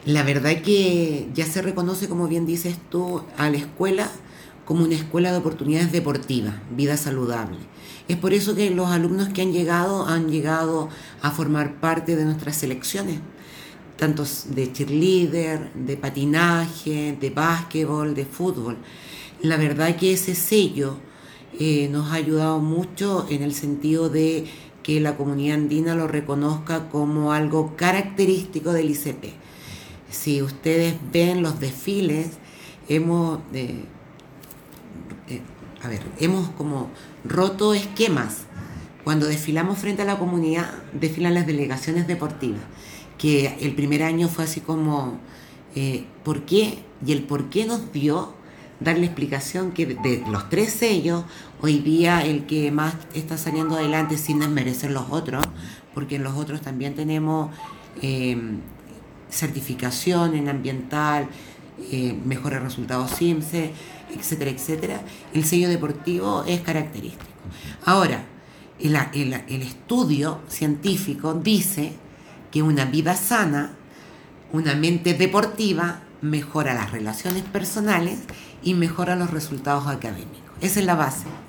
La verdad que ya se reconoce, como bien dices tú, a la escuela como una escuela de oportunidades deportivas, vida saludable. Es por eso que los alumnos que han llegado a formar parte de nuestras selecciones, tanto de cheerleader, de patinaje, de básquetbol, de fútbol. La verdad que ese sello nos ha ayudado mucho en el sentido de que la comunidad andina lo reconozca como algo característico del ICP. Si ustedes ven los desfiles, hemos, eh, eh, hemos como roto esquemas. Cuando desfilamos frente a la comunidad, desfilan las delegaciones deportivas, que el primer año fue así como, ¿por qué? Y el por qué nos dio darle explicación que de los tres sellos, hoy día el que más está saliendo adelante sin desmerecer los otros, porque en los otros también tenemos eh, certificación en ambiental, mejores resultados CIMSE, etcétera, etcétera. El sello deportivo es característico. Ahora, el estudio científico dice que una vida sana, una mente deportiva, mejora las relaciones personales y mejora los resultados académicos. Esa es la base.